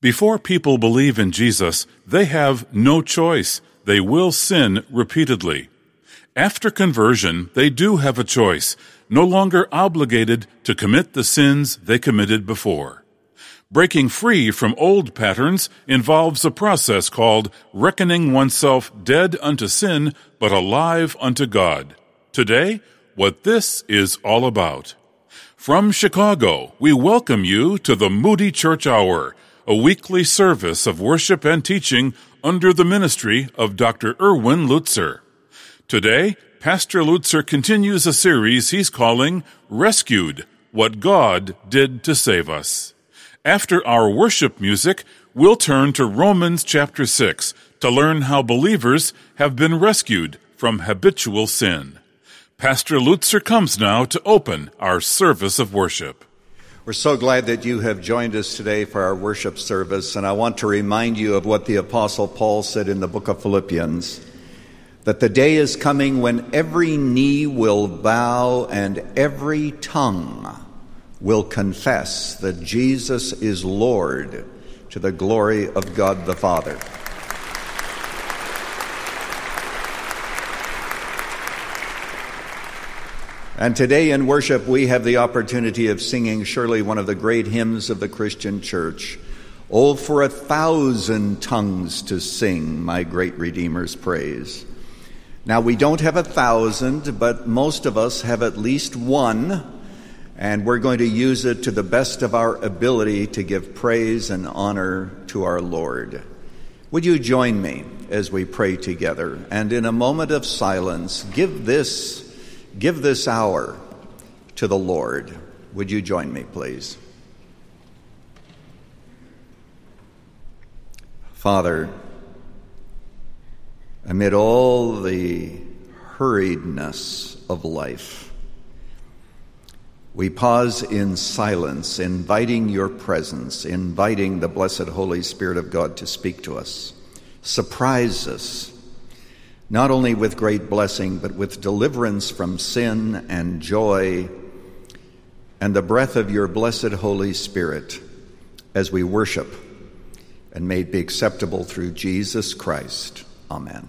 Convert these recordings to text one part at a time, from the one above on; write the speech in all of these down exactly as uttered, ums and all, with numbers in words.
Before people believe in Jesus, they have no choice. They will sin repeatedly. After conversion, they do have a choice, no longer obligated to commit the sins they committed before. Breaking free from old patterns involves a process called reckoning oneself dead unto sin but alive unto God. Today, what this is all about. From Chicago, we welcome you to the Moody Church Hour, a weekly service of worship and teaching under the ministry of Doctor Erwin Lutzer. Today, Pastor Lutzer continues a series he's calling Rescued, What God Did to Save Us. After our worship music, we'll turn to Romans chapter six to learn how believers have been rescued from habitual sin. Pastor Lutzer comes now to open our service of worship. We're so glad that you have joined us today for our worship service, and I want to remind you of what the Apostle Paul said in the book of Philippians, that the day is coming when every knee will bow and every tongue will confess that Jesus is Lord, to the glory of God the Father. And today in worship, we have the opportunity of singing surely one of the great hymns of the Christian church. Oh, for a thousand tongues to sing my great Redeemer's praise. Now, we don't have a thousand, but most of us have at least one, and we're going to use it to the best of our ability to give praise and honor to our Lord. Would you join me as we pray together? And in a moment of silence, give this Give this hour to the Lord. Would you join me, please? Father, amid all the hurriedness of life, we pause in silence, inviting your presence, inviting the blessed Holy Spirit of God to speak to us. Surprise us, not only with great blessing, but with deliverance from sin and joy and the breath of your blessed Holy Spirit as we worship, and may it be acceptable through Jesus Christ. Amen.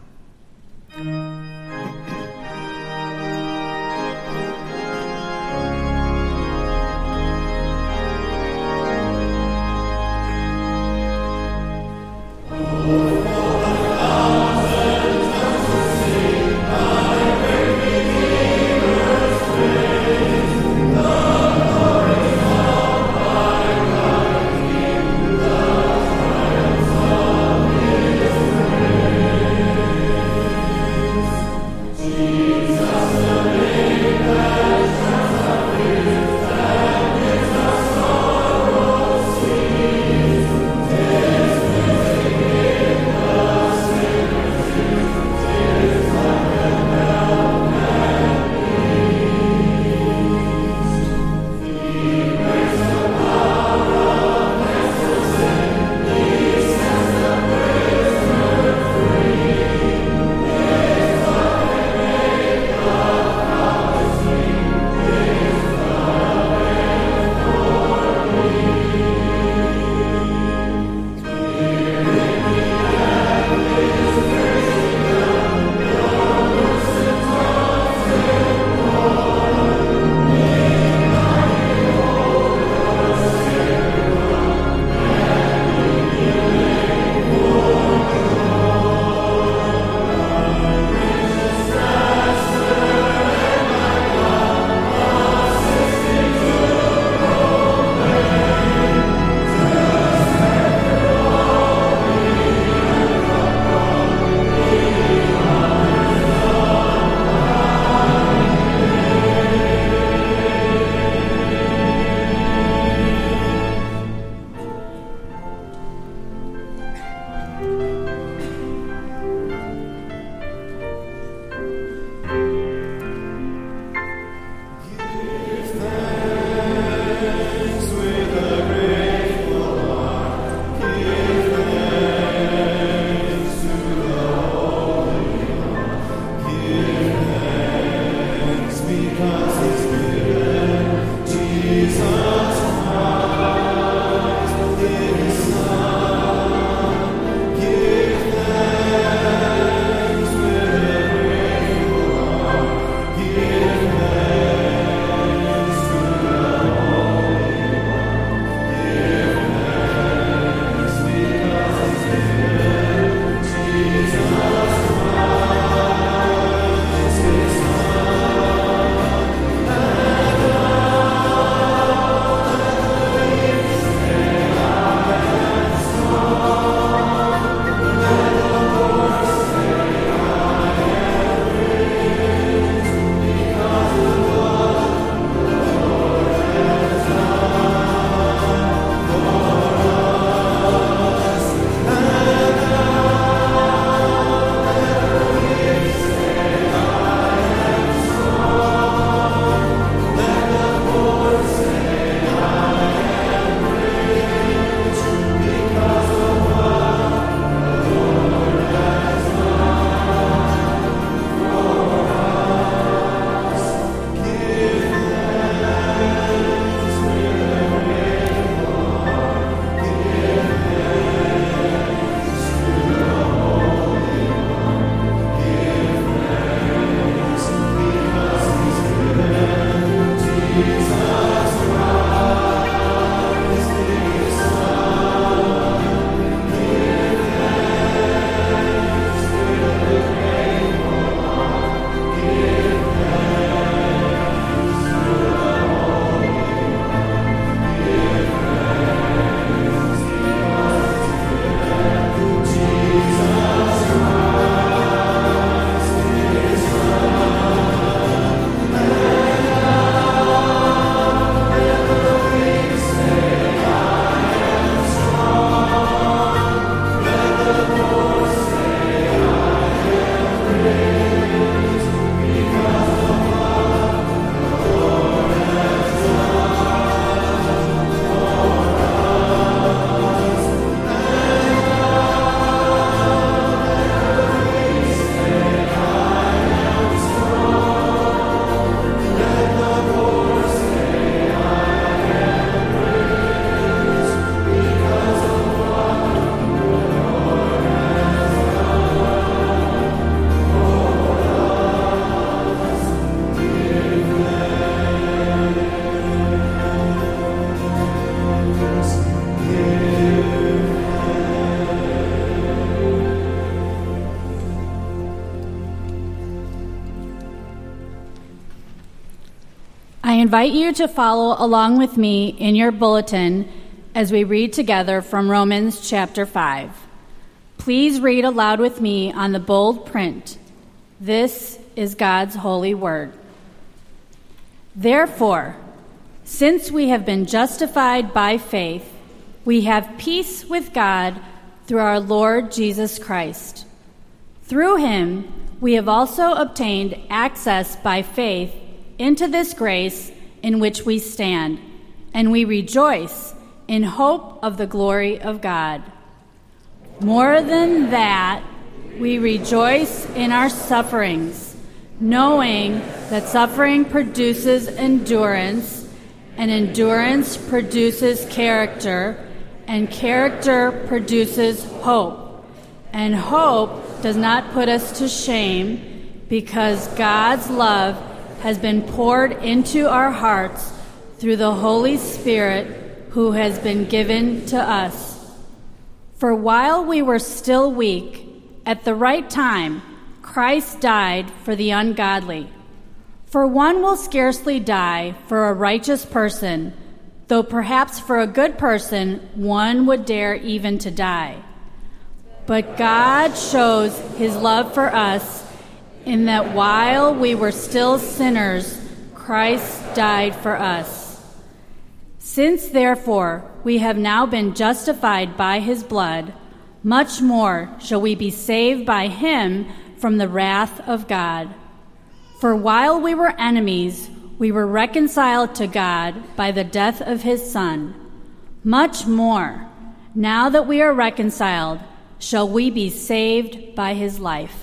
invite you to follow along with me in your bulletin as we read together from Romans chapter five. Please read aloud with me on the bold print. This is God's holy word. Therefore, since we have been justified by faith, we have peace with God through our Lord Jesus Christ. Through him, we have also obtained access by faith into this grace in which we stand, and we rejoice in hope of the glory of God. More than that, we rejoice in our sufferings, knowing that suffering produces endurance, and endurance produces character, and character produces hope. And hope does not put us to shame, because God's love has been poured into our hearts through the Holy Spirit who has been given to us. For while we were still weak, at the right time, Christ died for the ungodly. For one will scarcely die for a righteous person, though perhaps for a good person one would dare even to die. But God shows his love for us in that while we were still sinners, Christ died for us. Since, therefore, we have now been justified by his blood, much more shall we be saved by him from the wrath of God. For while we were enemies, we were reconciled to God by the death of his Son. Much more, now that we are reconciled, shall we be saved by his life.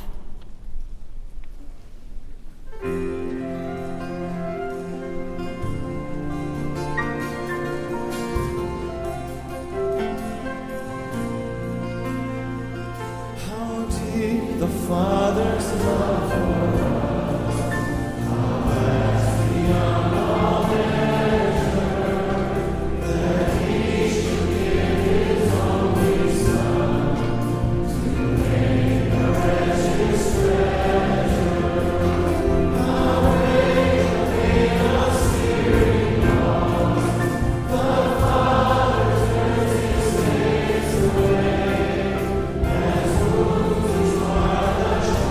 How deep the Father's love for us, how vast beyond all measure, that he should give his only Son to make a precious treasure. How great the pain of steering lost, the Father turns his face away, as wounds which mar the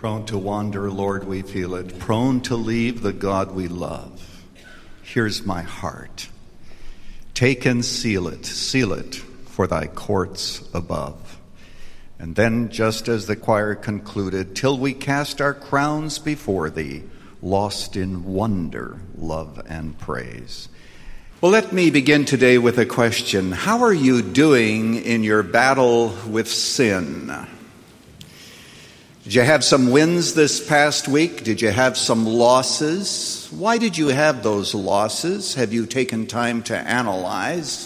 Prone to wander, Lord, we feel it. Prone to leave the God we love. Here's my heart. Take and seal it, seal it for thy courts above. And then, just as the choir concluded, till we cast our crowns before thee, lost in wonder, love, and praise. Well, let me begin today with a question. How are you doing in your battle with sin? Did you have some wins this past week? Did you have some losses? Why did you have those losses? Have you taken time to analyze?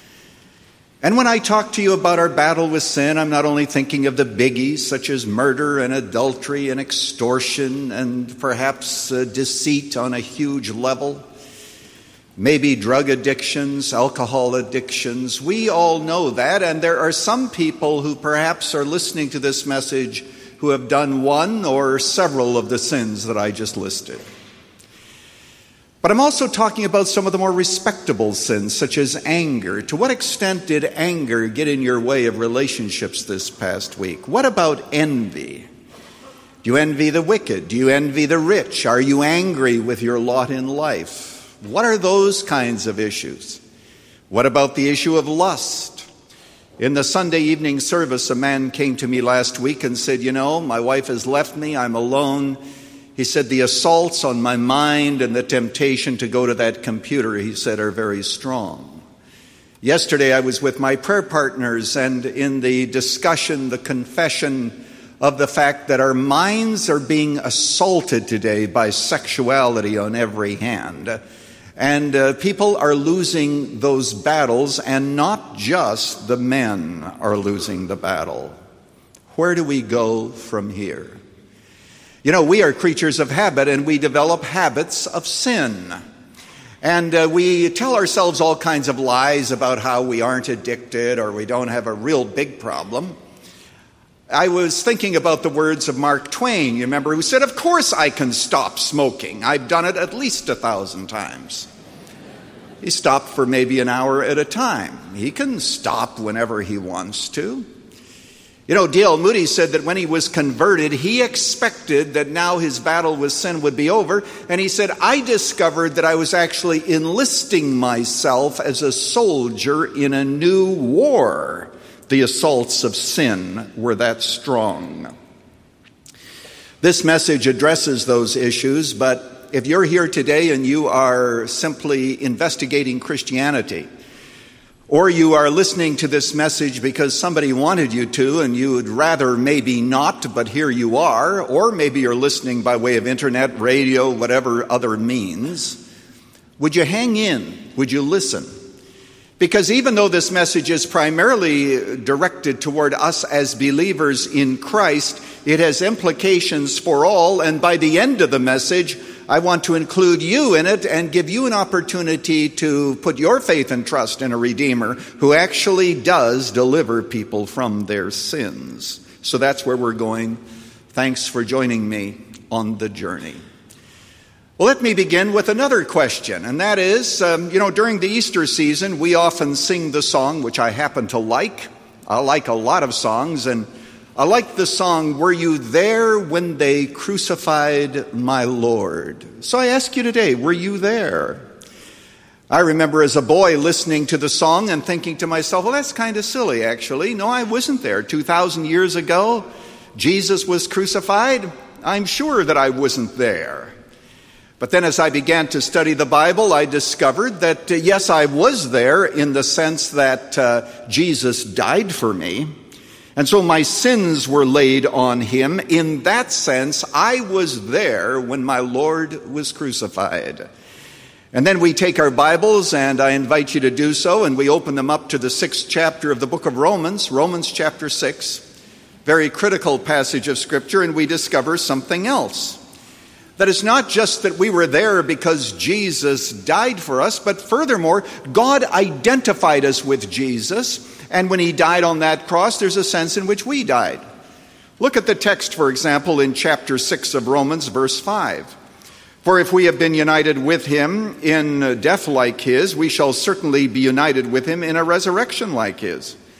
And when I talk to you about our battle with sin, I'm not only thinking of the biggies such as murder and adultery and extortion and perhaps uh, deceit on a huge level, maybe drug addictions, alcohol addictions. We all know that, and there are some people who perhaps are listening to this message who have done one or several of the sins that I just listed. But I'm also talking about some of the more respectable sins, such as anger. To what extent did anger get in your way of relationships this past week? What about envy? Do you envy the wicked? Do you envy the rich? Are you angry with your lot in life? What are those kinds of issues? What about the issue of lust? In the Sunday evening service, a man came to me last week and said, you know, my wife has left me, I'm alone. He said, the assaults on my mind and the temptation to go to that computer, he said, are very strong. Yesterday, I was with my prayer partners, and in the discussion, the confession of the fact that our minds are being assaulted today by sexuality on every hand. And uh, people are losing those battles, and not just the men are losing the battle. Where do we go from here? You know, we are creatures of habit, and we develop habits of sin. And uh, we tell ourselves all kinds of lies about how we aren't addicted or we don't have a real big problem. I was thinking about the words of Mark Twain, you remember, who said, of course I can stop smoking. I've done it at least a thousand times. He stopped for maybe an hour at a time. He can stop whenever he wants to. You know, D L Moody said that when he was converted, he expected that now his battle with sin would be over. And he said, I discovered that I was actually enlisting myself as a soldier in a new war. The assaults of sin were that strong. This message addresses those issues, but if you're here today and you are simply investigating Christianity, or you are listening to this message because somebody wanted you to and you would rather maybe not, but here you are, or maybe you're listening by way of internet, radio, whatever other means, would you hang in? Would you listen? Because even though this message is primarily directed toward us as believers in Christ, it has implications for all, and by the end of the message, I want to include you in it and give you an opportunity to put your faith and trust in a Redeemer who actually does deliver people from their sins. So that's where we're going. Thanks for joining me on the journey. Well, let me begin with another question, and that is, um, you know, during the Easter season, we often sing the song, which I happen to like. I like a lot of songs, and I like the song, Were You There When They Crucified My Lord? So I ask you today, were you there? I remember as a boy listening to the song and thinking to myself, well, that's kind of silly, actually. No, I wasn't there. two thousand years ago, Jesus was crucified. I'm sure that I wasn't there. But then as I began to study the Bible, I discovered that, uh, yes, I was there in the sense that uh, Jesus died for me. And so my sins were laid on him. In that sense, I was there when my Lord was crucified. And then we take our Bibles, and I invite you to do so, and we open them up to the sixth chapter of the book of Romans, Romans chapter six, very critical passage of Scripture, and we discover something else. That it's not just that we were there because Jesus died for us, but furthermore, God identified us with Jesus, and when he died on that cross, there's a sense in which we died. Look at the text, for example, in chapter six of Romans, verse five. For if we have been united with him in death like his, we shall certainly be united with him in a resurrection like his.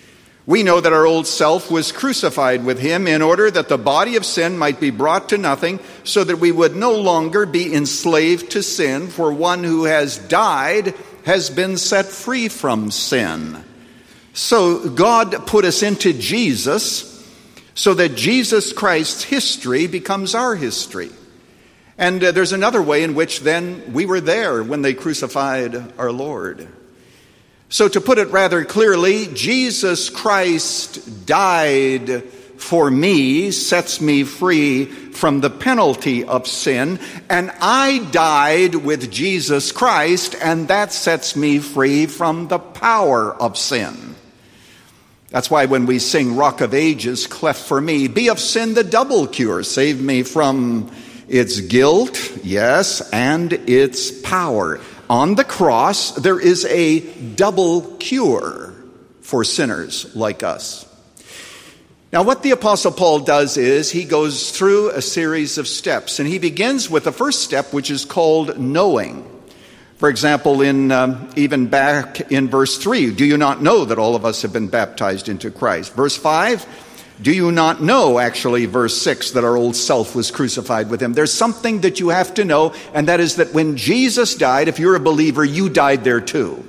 We know that our old self was crucified with him in order that the body of sin might be brought to nothing, so that we would no longer be enslaved to sin, for one who has died has been set free from sin. So God put us into Jesus so that Jesus Christ's history becomes our history. And uh, there's another way in which then we were there when they crucified our Lord. So to put it rather clearly, Jesus Christ died for me, sets me free from the penalty of sin, and I died with Jesus Christ, and that sets me free from the power of sin. That's why when we sing Rock of Ages, cleft for me, be of sin the double cure, save me from its guilt, yes, and its power. On the cross, there is a double cure for sinners like us. Now, what the Apostle Paul does is he goes through a series of steps, and he begins with the first step, which is called knowing. For example, in um, even back in verse three, do you not know that all of us have been baptized into Christ? Verse five, do you not know, actually, verse six, that our old self was crucified with him? There's something that you have to know, and that is that when Jesus died, if you're a believer, you died there too.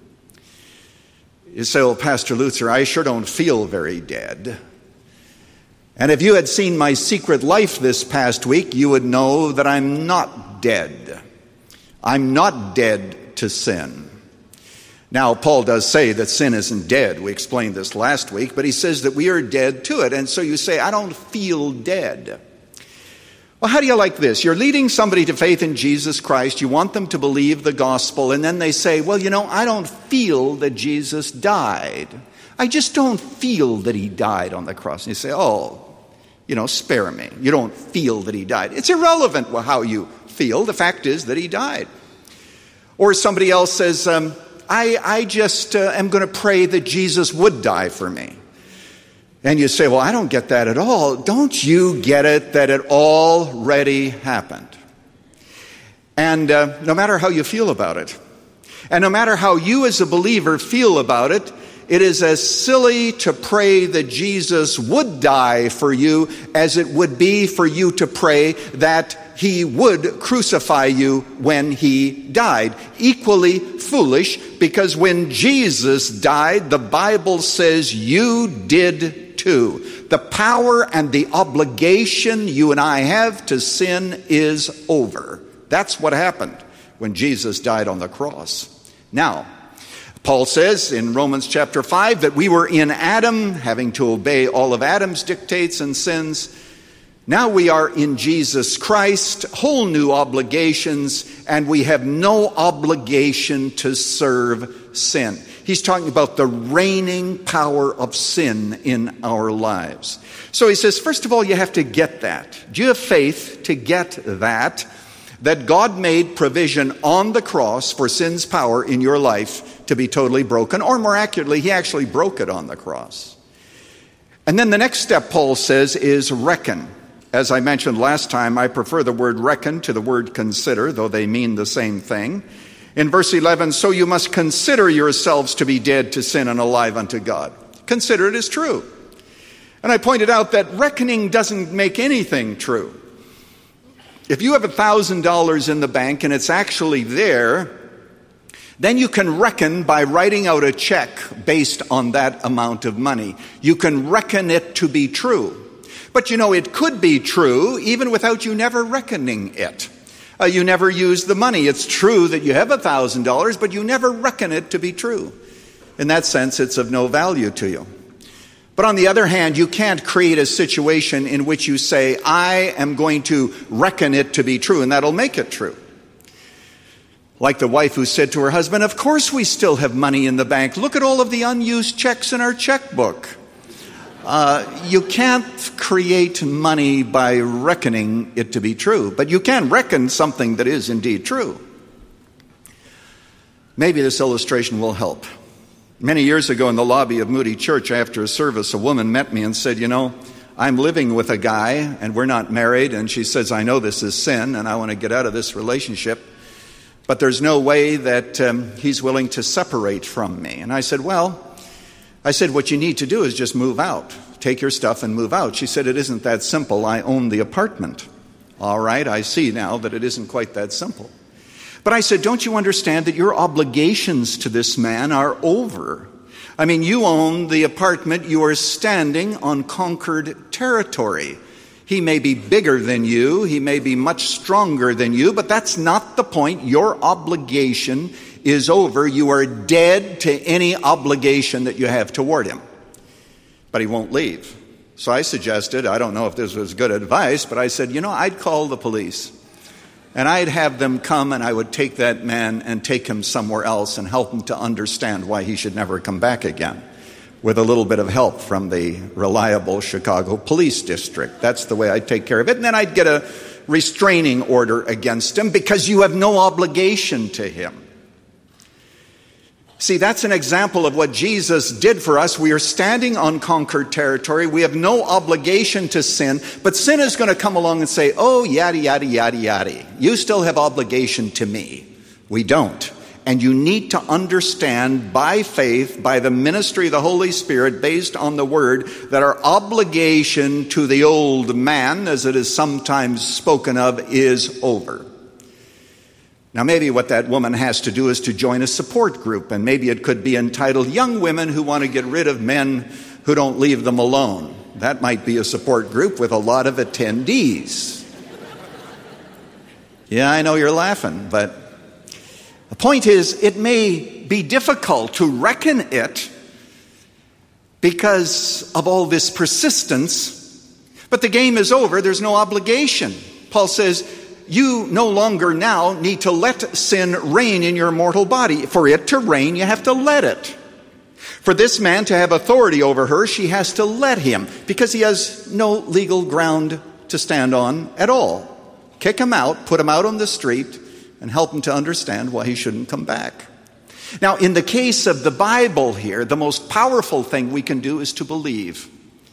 You say, oh, Pastor Luther, I sure don't feel very dead. And if you had seen my secret life this past week, you would know that I'm not dead. I'm not dead to sin. Now, Paul does say that sin isn't dead. We explained this last week, but he says that we are dead to it. And so you say, I don't feel dead. Well, how do you like this? You're leading somebody to faith in Jesus Christ. You want them to believe the gospel. And then they say, well, you know, I don't feel that Jesus died. I just don't feel that he died on the cross. And you say, oh, you know, spare me. You don't feel that he died. It's irrelevant how you feel. The fact is that he died. Or somebody else says, um, I, I just uh, am going to pray that Jesus would die for me. And you say, well, I don't get that at all. Don't you get it that it already happened? And uh, no matter how you feel about it, and no matter how you as a believer feel about it, it is as silly to pray that Jesus would die for you as it would be for you to pray that he would crucify you when he died. Equally foolish, because when Jesus died, the Bible says you did too. The power and the obligation you and I have to sin is over. That's what happened when Jesus died on the cross. Now, Paul says in Romans chapter five that we were in Adam, having to obey all of Adam's dictates and sins. Now we are in Jesus Christ, whole new obligations, and we have no obligation to serve sin. He's talking about the reigning power of sin in our lives. So he says, first of all, you have to get that. Do you have faith to get that? That God made provision on the cross for sin's power in your life to be totally broken, or more accurately, he actually broke it on the cross. And then the next step, Paul says, is reckon. As I mentioned last time, I prefer the word reckon to the word consider, though they mean the same thing. In verse eleven, so you must consider yourselves to be dead to sin and alive unto God. Consider it as true. And I pointed out that reckoning doesn't make anything true. If you have one thousand dollars in the bank and it's actually there, then you can reckon by writing out a check based on that amount of money. You can reckon it to be true. But you know, it could be true even without you never reckoning it. Uh, you never use the money. It's true that you have one thousand dollars, but you never reckon it to be true. In that sense, it's of no value to you. But on the other hand, you can't create a situation in which you say, I am going to reckon it to be true, and that'll make it true. Like the wife who said to her husband, of course we still have money in the bank. Look at all of the unused checks in our checkbook. Uh, you can't create money by reckoning it to be true, but you can reckon something that is indeed true. Maybe this illustration will help. Many years ago in the lobby of Moody Church after a service, a woman met me and said, you know, I'm living with a guy and we're not married, and she says, I know this is sin and I want to get out of this relationship, but there's no way that um, he's willing to separate from me. And I said, well, I said, what you need to do is just move out. Take your stuff and move out. She said, it isn't that simple. I own the apartment. All right, I see now that it isn't quite that simple. But I said, don't you understand that your obligations to this man are over? I mean, you own the apartment. You are standing on conquered territory. He may be bigger than you. He may be much stronger than you, but that's not the point. Your obligation is over. You are dead to any obligation that you have toward him. But he won't leave. So I suggested, I don't know if this was good advice, but I said, you know, I'd call the police. And I'd have them come and I would take that man and take him somewhere else and help him to understand why he should never come back again, with a little bit of help from the reliable Chicago Police District. That's the way I'd take care of it. And then I'd get a restraining order against him because you have no obligation to him. See, that's an example of what Jesus did for us. We are standing on conquered territory. We have no obligation to sin, but sin is going to come along and say, oh, yada, yada, yada, yada. You still have obligation to me. We don't. And you need to understand by faith, by the ministry of the Holy Spirit, based on the Word, that our obligation to the old man, as it is sometimes spoken of, is over. Now, maybe what that woman has to do is to join a support group, and maybe it could be entitled Young Women Who Want to Get Rid of Men Who Don't Leave Them Alone. That might be a support group with a lot of attendees. Yeah, I know you're laughing, but the point is, it may be difficult to reckon it because of all this persistence, but the game is over. There's no obligation. Paul says, you no longer now need to let sin reign in your mortal body. For it to reign, you have to let it. For this man to have authority over her, she has to let him, because he has no legal ground to stand on at all. Kick him out, put him out on the street, and help him to understand why he shouldn't come back. Now, in the case of the Bible here, the most powerful thing we can do is to believe.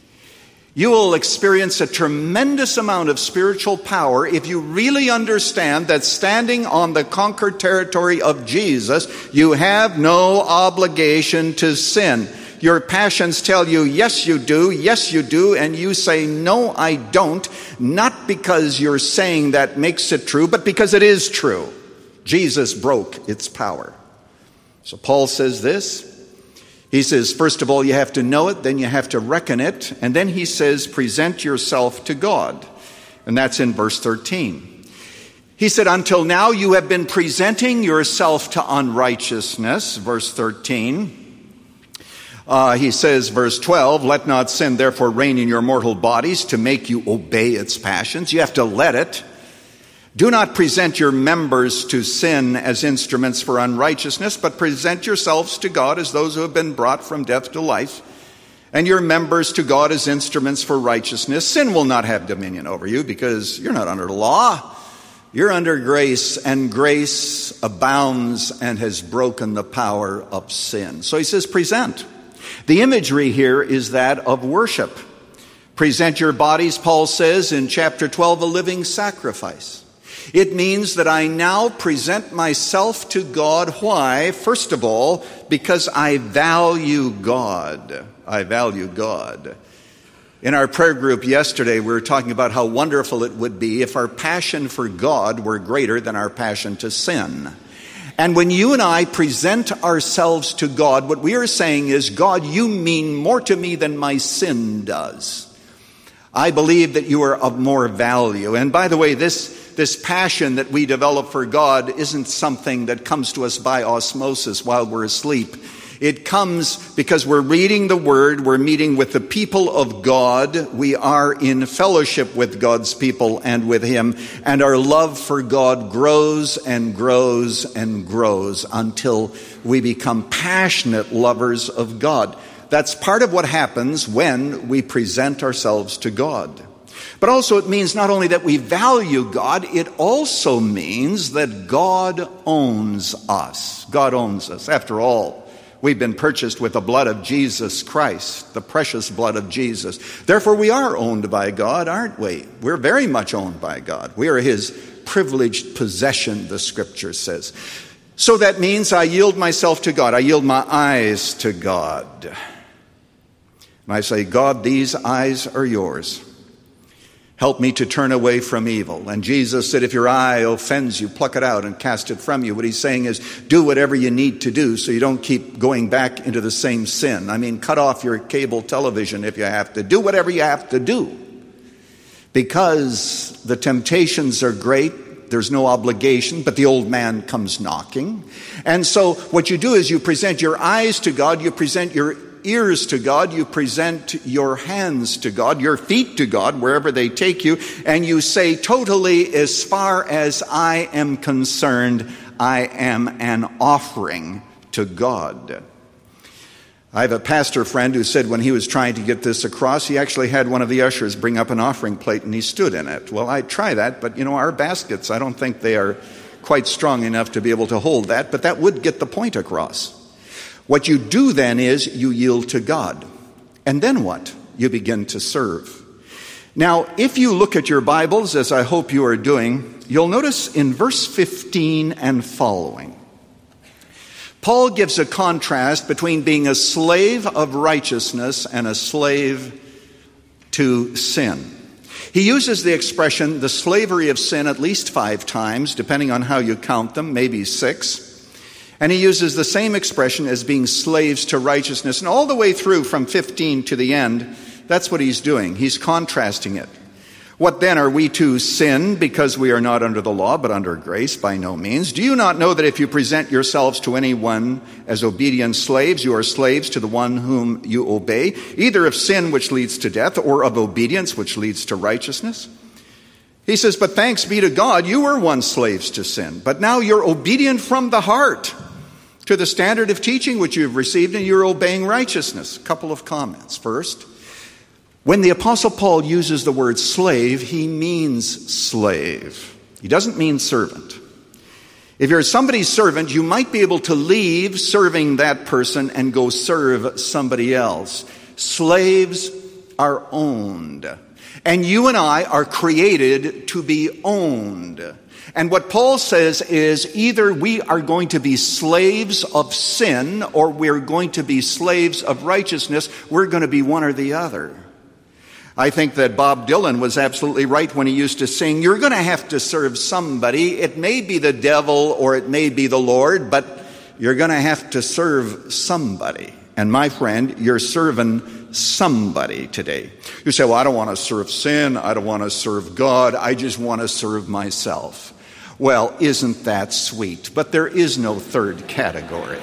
You will experience a tremendous amount of spiritual power if you really understand that standing on the conquered territory of Jesus, you have no obligation to sin. Your passions tell you, yes, you do, yes, you do, and you say, no, I don't, not because you're saying that makes it true, but because it is true. Jesus broke its power. So Paul says this. He says, first of all, you have to know it, then you have to reckon it, and then he says, present yourself to God. And that's in verse thirteen. He said, until now you have been presenting yourself to unrighteousness, verse thirteen. Uh, he says, verse twelve, let not sin therefore reign in your mortal bodies to make you obey its passions. You have to let it. Do not present your members to sin as instruments for unrighteousness, but present yourselves to God as those who have been brought from death to life, and your members to God as instruments for righteousness. Sin will not have dominion over you because you're not under the law. You're under grace, and grace abounds and has broken the power of sin. So he says, present. The imagery here is that of worship. Present your bodies, Paul says in chapter twelve, a living sacrifice. It means that I now present myself to God. Why? First of all, because I value God. I value God. In our prayer group yesterday, we were talking about how wonderful it would be if our passion for God were greater than our passion to sin. And when you and I present ourselves to God, what we are saying is, God, you mean more to me than my sin does. I believe that you are of more value. And by the way, this This passion that we develop for God isn't something that comes to us by osmosis while we're asleep. It comes because we're reading the Word, we're meeting with the people of God, we are in fellowship with God's people and with Him, and our love for God grows and grows and grows until we become passionate lovers of God. That's part of what happens when we present ourselves to God. But also it means not only that we value God, it also means that God owns us. God owns us. After all, we've been purchased with the blood of Jesus Christ, the precious blood of Jesus. Therefore, we are owned by God, aren't we? We're very much owned by God. We are His privileged possession, the Scripture says. So that means I yield myself to God. I yield my eyes to God. And I say, God, these eyes are yours. Help me to turn away from evil. And Jesus said, if your eye offends you, pluck it out and cast it from you. What he's saying is, do whatever you need to do so you don't keep going back into the same sin. I mean, cut off your cable television if you have to. Do whatever you have to do. Because the temptations are great, there's no obligation, but the old man comes knocking. And so what you do is you present your eyes to God, you present your ears to God, you present your hands to God, your feet to God, wherever they take you, and you say, totally, as far as I am concerned, I am an offering to God. I have a pastor friend who said when he was trying to get this across, he actually had one of the ushers bring up an offering plate and he stood in it. Well, I'd try that, but you know, our baskets, I don't think they are quite strong enough to be able to hold that, but that would get the point across. What you do then is you yield to God. And then what? You begin to serve. Now, if you look at your Bibles, as I hope you are doing, you'll notice in verse fifteen and following, Paul gives a contrast between being a slave of righteousness and a slave to sin. He uses the expression, the slavery of sin, at least five times, depending on how you count them, maybe six. And he uses the same expression as being slaves to righteousness. And all the way through from fifteen to the end, that's what he's doing. He's contrasting it. What then, are we to sin because we are not under the law but under grace? By no means. Do you not know that if you present yourselves to anyone as obedient slaves, you are slaves to the one whom you obey, either of sin which leads to death or of obedience which leads to righteousness? He says, but thanks be to God, you were once slaves to sin, but now you're obedient from the heart to the standard of teaching which you've received, and you're obeying righteousness. A couple of comments. First, when the Apostle Paul uses the word slave, he means slave. He doesn't mean servant. If you're somebody's servant, you might be able to leave serving that person and go serve somebody else. Slaves are owned. And you and I are created to be owned. And what Paul says is either we are going to be slaves of sin or we're going to be slaves of righteousness. We're going to be one or the other. I think that Bob Dylan was absolutely right when he used to sing, you're going to have to serve somebody. It may be the devil or it may be the Lord, but you're going to have to serve somebody. And my friend, you're serving somebody today. You say, well, I don't want to serve sin. I don't want to serve God. I just want to serve myself. Well, isn't that sweet? But there is no third category.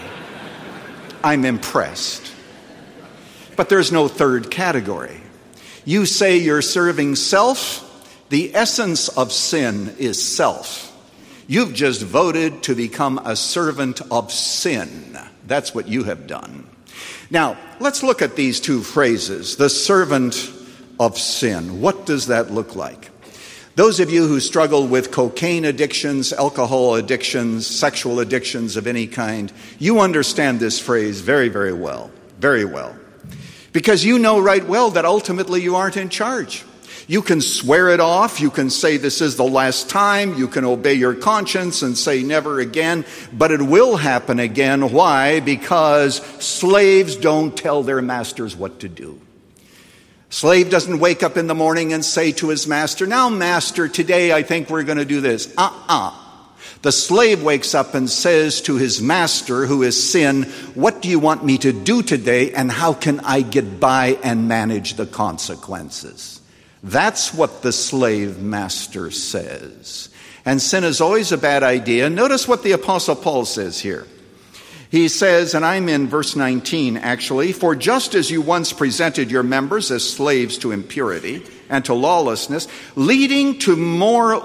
I'm impressed. But there's no third category. You say you're serving self. The essence of sin is self. You've just voted to become a servant of sin. That's what you have done. Now, let's look at these two phrases. The servant of sin. What does that look like? Those of you who struggle with cocaine addictions, alcohol addictions, sexual addictions of any kind, you understand this phrase very, very well. Very well. Because you know right well that ultimately you aren't in charge. You can swear it off. You can say this is the last time. You can obey your conscience and say never again. But it will happen again. Why? Because slaves don't tell their masters what to do. Slave doesn't wake up in the morning and say to his master, now, master, today I think we're going to do this. Uh-uh. The slave wakes up and says to his master, who is sin, what do you want me to do today, and how can I get by and manage the consequences? That's what the slave master says. And sin is always a bad idea. Notice what the Apostle Paul says here. He says, and I'm in verse nineteen actually, for just as you once presented your members as slaves to impurity and to lawlessness, leading to more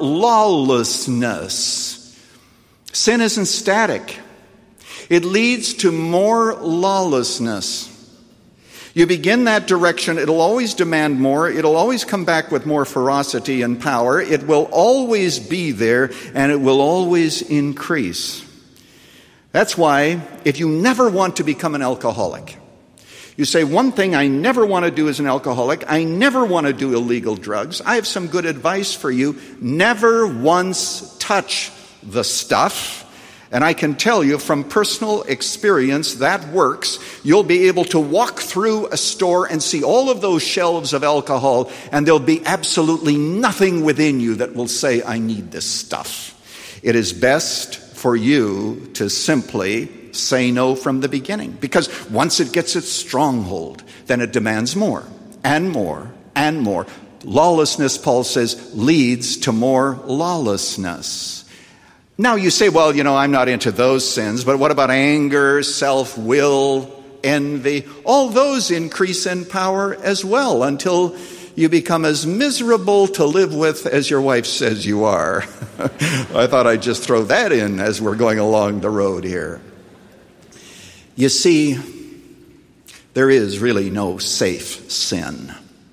lawlessness. Sin isn't static. It leads to more lawlessness. You begin that direction, it'll always demand more, it'll always come back with more ferocity and power, it will always be there, and it will always increase. That's why, if you never want to become an alcoholic, you say, one thing I never want to do as an alcoholic, I never want to do illegal drugs. I have some good advice for you. Never once touch the stuff. And I can tell you from personal experience that works. You'll be able to walk through a store and see all of those shelves of alcohol, and there'll be absolutely nothing within you that will say, I need this stuff. It is best for you to simply say no from the beginning, because once it gets its stronghold, then it demands more and more and more. Lawlessness, Paul says, leads to more lawlessness. Now you say, well, you know, I'm not into those sins, but what about anger, self-will, envy? All those increase in power as well until you become as miserable to live with as your wife says you are. I thought I'd just throw that in as we're going along the road here. You see, there is really no safe sin.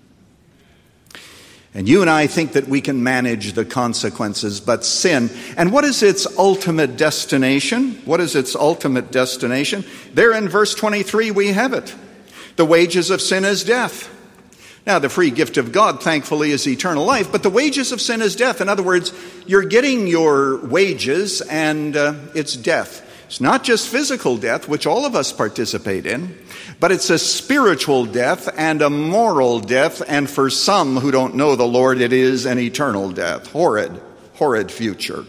And you and I think that we can manage the consequences, but sin, and what is its ultimate destination? What is its ultimate destination? There in verse twenty-three we have it. The wages of sin is death. Now, the free gift of God, thankfully, is eternal life, but the wages of sin is death. In other words, you're getting your wages, and uh, it's death. It's not just physical death, which all of us participate in, but it's a spiritual death and a moral death, and for some who don't know the Lord, it is an eternal death. Horrid, horrid future.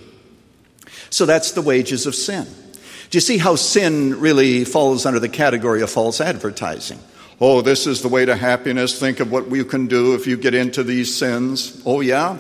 So that's the wages of sin. Do you see how sin really falls under the category of false advertising? Oh, this is the way to happiness. Think of what you can do if you get into these sins. Oh, yeah?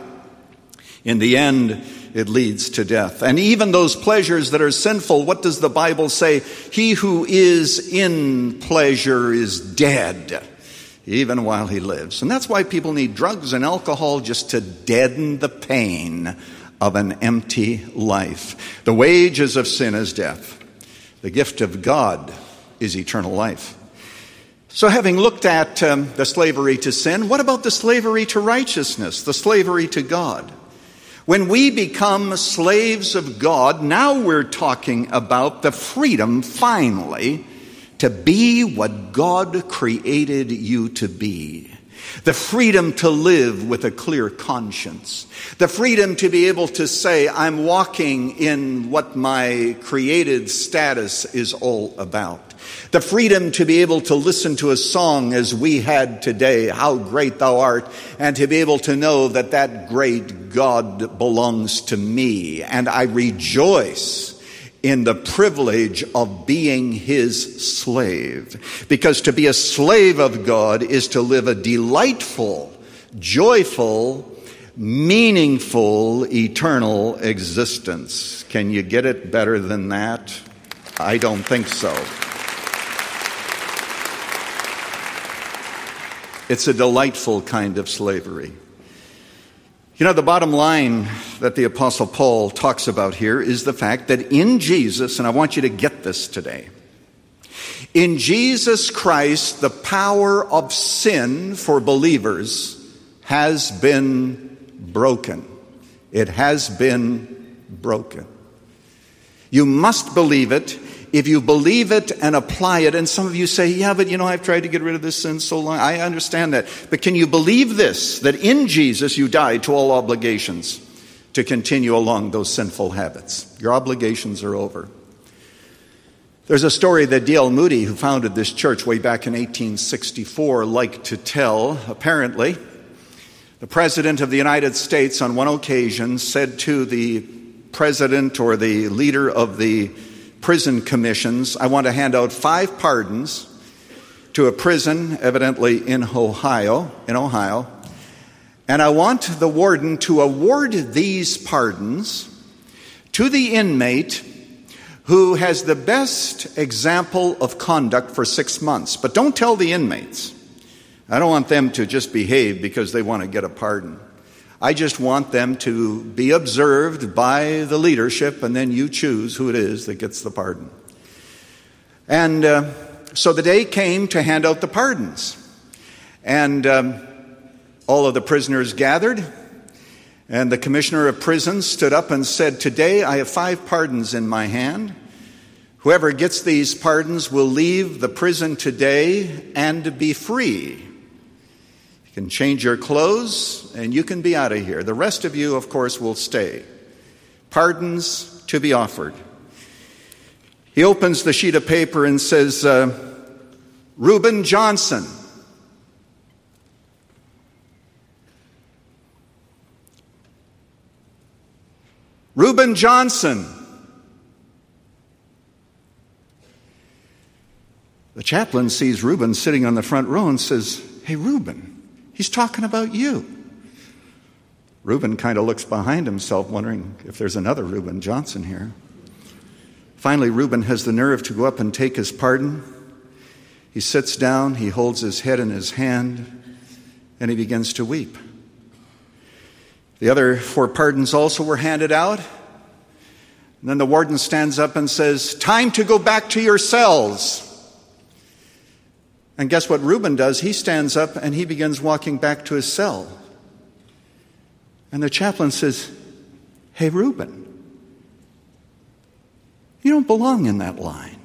In the end, it leads to death. And even those pleasures that are sinful, what does the Bible say? He who is in pleasure is dead, even while he lives. And that's why people need drugs and alcohol, just to deaden the pain of an empty life. The wages of sin is death. The gift of God is eternal life. So having looked at um, the slavery to sin, what about the slavery to righteousness, the slavery to God? When we become slaves of God, now we're talking about the freedom, finally, to be what God created you to be. The freedom to live with a clear conscience. The freedom to be able to say, I'm walking in what my created status is all about. The freedom to be able to listen to a song as we had today, How Great Thou Art, and to be able to know that that great God belongs to me. And I rejoice in the privilege of being his slave. Because to be a slave of God is to live a delightful, joyful, meaningful, eternal existence. Can you get it better than that? I don't think so. It's a delightful kind of slavery. You know, the bottom line that the Apostle Paul talks about here is the fact that in Jesus, and I want you to get this today, in Jesus Christ, the power of sin for believers has been broken. It has been broken. You must believe it. If you believe it and apply it, and some of you say, yeah, but you know, I've tried to get rid of this sin so long. I understand that. But can you believe this, that in Jesus you died to all obligations to continue along those sinful habits? Your obligations are over. There's a story that D L Moody, who founded this church way back in eighteen sixty-four, liked to tell. Apparently, the President of the United States on one occasion said to the president or the leader of the prison commissions, I want to hand out five pardons to a prison, evidently in Ohio, in Ohio, and I want the warden to award these pardons to the inmate who has the best example of conduct for six months. But don't tell the inmates. I don't want them to just behave because they want to get a pardon. I just want them to be observed by the leadership, and then you choose who it is that gets the pardon. And uh, so the day came to hand out the pardons. And um, all of the prisoners gathered, and the commissioner of prisons stood up and said, today I have five pardons in my hand. Whoever gets these pardons will leave the prison today and be free. You can change your clothes and you can be out of here. The rest of you, of course, will stay. Pardons to be offered. He opens the sheet of paper and says, uh, Reuben Johnson. Reuben Johnson. The chaplain sees Reuben sitting on the front row and says, hey, Reuben, he's talking about you. Reuben kind of looks behind himself, wondering if there's another Reuben Johnson here. Finally, Reuben has the nerve to go up and take his pardon. He sits down, he holds his head in his hand, and he begins to weep. The other four pardons also were handed out. And then the warden stands up and says, time to go back to your cells. And guess what Reuben does? He stands up and he begins walking back to his cell. And the chaplain says, hey, Reuben, you don't belong in that line.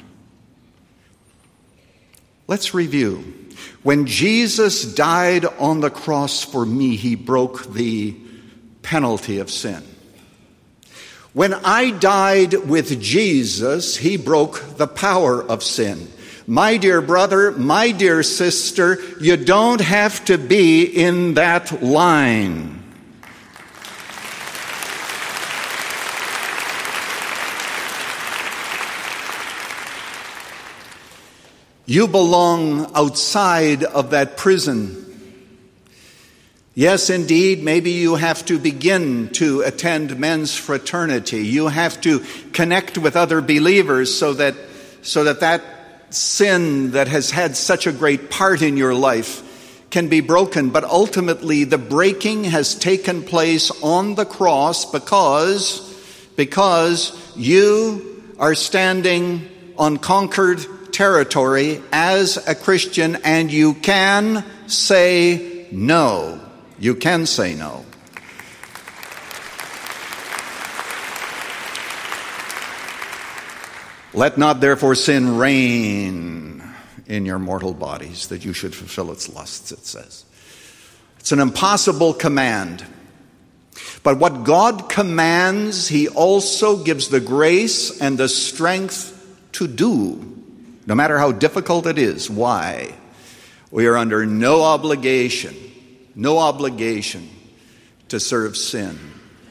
Let's review. When Jesus died on the cross for me, he broke the penalty of sin. When I died with Jesus, he broke the power of sin. My dear brother, my dear sister, you don't have to be in that line. You belong outside of that prison. Yes, indeed, maybe you have to begin to attend men's fraternity. You have to connect with other believers so that, so that that sin that has had such a great part in your life can be broken. But ultimately, the breaking has taken place on the cross because, because you are standing on conquered territory as a Christian, and you can say no. You can say no. Let not therefore sin reign in your mortal bodies, that you should fulfill its lusts, it says. It's an impossible command. But what God commands, he also gives the grace and the strength to do, no matter how difficult it is. Why? We are under no obligation, no obligation to serve sin.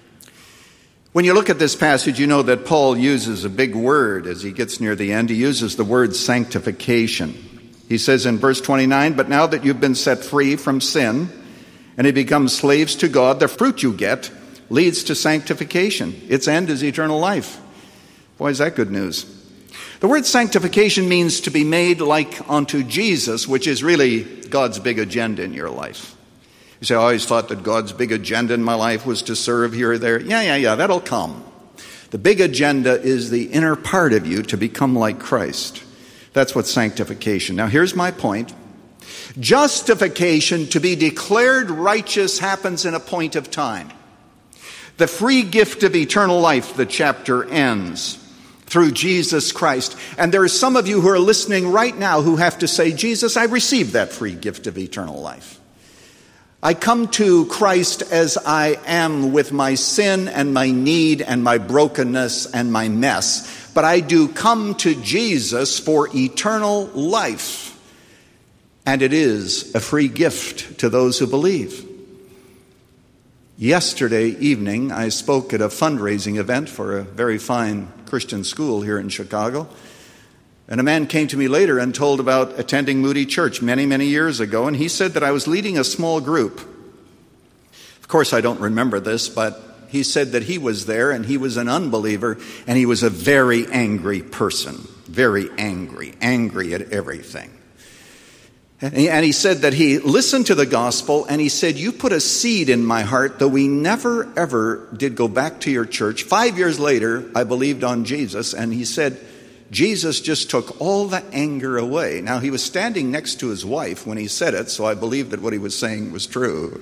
When you look at this passage, you know that Paul uses a big word as he gets near the end. He uses the word sanctification. He says in verse twenty-nine, but now that you've been set free from sin and you become slaves to God, the fruit you get leads to sanctification. Its end is eternal life. Boy, is that good news. The word sanctification means to be made like unto Jesus, which is really God's big agenda in your life. You say, I always thought that God's big agenda in my life was to serve here or there. Yeah, yeah, yeah, that'll come. The big agenda is the inner part of you to become like Christ. That's what sanctification. Now, here's my point. Justification, to be declared righteous, happens in a point of time. The free gift of eternal life, the chapter ends through Jesus Christ. And there are some of you who are listening right now who have to say, Jesus, I received that free gift of eternal life. I come to Christ as I am with my sin and my need and my brokenness and my mess. But I do come to Jesus for eternal life. And it is a free gift to those who believe. Yesterday evening, I spoke at a fundraising event for a very fine Christian school here in Chicago. And a man came to me later and told about attending Moody Church many, many years ago. And he said that I was leading a small group. Of course, I don't remember this, but he said that he was there and he was an unbeliever and he was a very angry person. Very angry. Angry at everything. And he said that he listened to the gospel and he said, you put a seed in my heart, though we never, ever did go back to your church. Five years later, I believed on Jesus, and he said, Jesus just took all the anger away. Now, he was standing next to his wife when he said it, so I believed that what he was saying was true.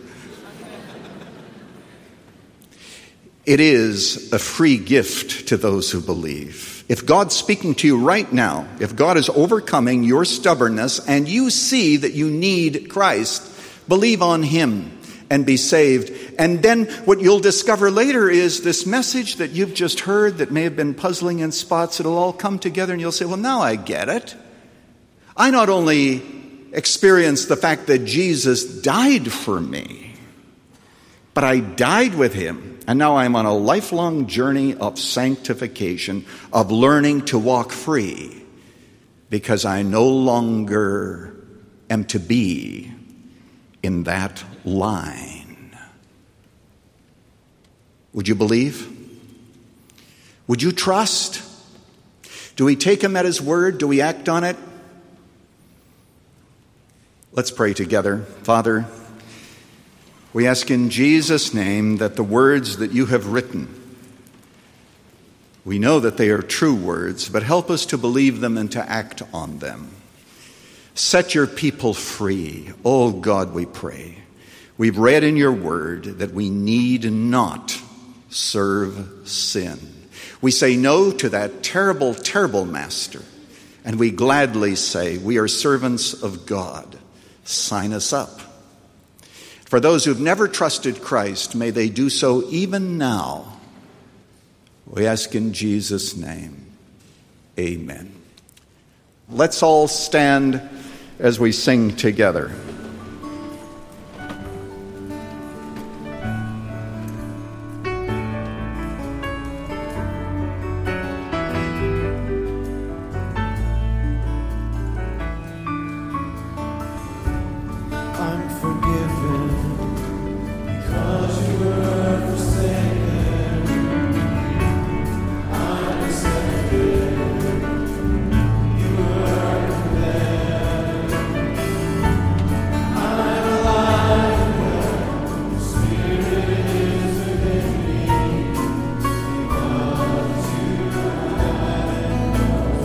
It is a free gift to those who believe. If God's speaking to you right now, if God is overcoming your stubbornness and you see that you need Christ, believe on him and be saved. And then what you'll discover later is this message that you've just heard that may have been puzzling in spots, it'll all come together and you'll say, well, now I get it. I not only experienced the fact that Jesus died for me, but I died with him. And now I'm on a lifelong journey of sanctification, of learning to walk free, because I no longer am to be in that line. Would you believe? Would you trust? Do we take him at his word? Do we act on it? Let's pray together. Father, we ask in Jesus' name that the words that you have written, we know that they are true words, but help us to believe them and to act on them. Set your people free. Oh God, we pray. We've read in your word that we need not serve sin. We say no to that terrible, terrible master, and we gladly say we are servants of God. Sign us up. For those who've never trusted Christ, may they do so even now. We ask in Jesus' name. Amen. Let's all stand as we sing together. I'm forgiven because you were forsaken. I'm accepted. You were condemned. I'm alive where the Spirit is within me. Because you died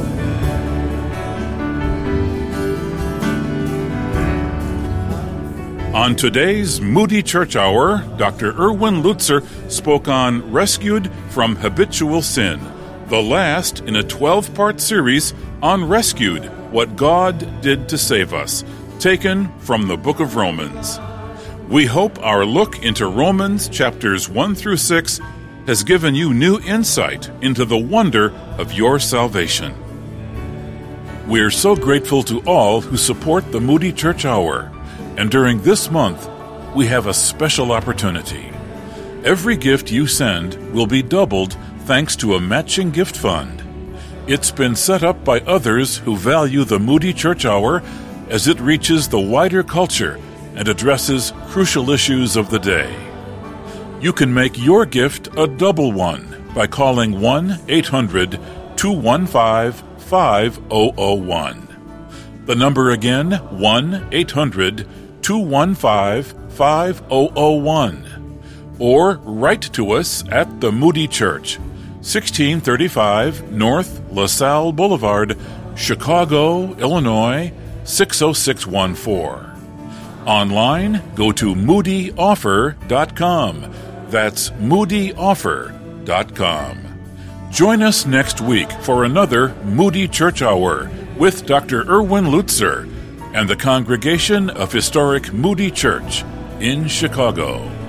On today's Moody Church Hour, Doctor Erwin Lutzer spoke on Rescued from Habitual Sin, the last in a twelve-part series on Rescued, What God Did to Save Us, taken from the book of Romans. We hope our look into Romans chapters one through six has given you new insight into the wonder of your salvation. We're so grateful to all who support the Moody Church Hour. And during this month, we have a special opportunity. Every gift you send will be doubled thanks to a matching gift fund. It's been set up by others who value the Moody Church Hour as it reaches the wider culture and addresses crucial issues of the day. You can make your gift a double one by calling one eight hundred two one five five zero zero one. The number again, one eight hundred two one five five zero zero one. Or write to us at the Moody Church, sixteen thirty-five North LaSalle Boulevard, Chicago, Illinois, six oh six one four. Online, go to moody offer dot com. That's moody offer dot com. Join us next week for another Moody Church Hour with Doctor Erwin Lutzer and the congregation of historic Moody Church in Chicago.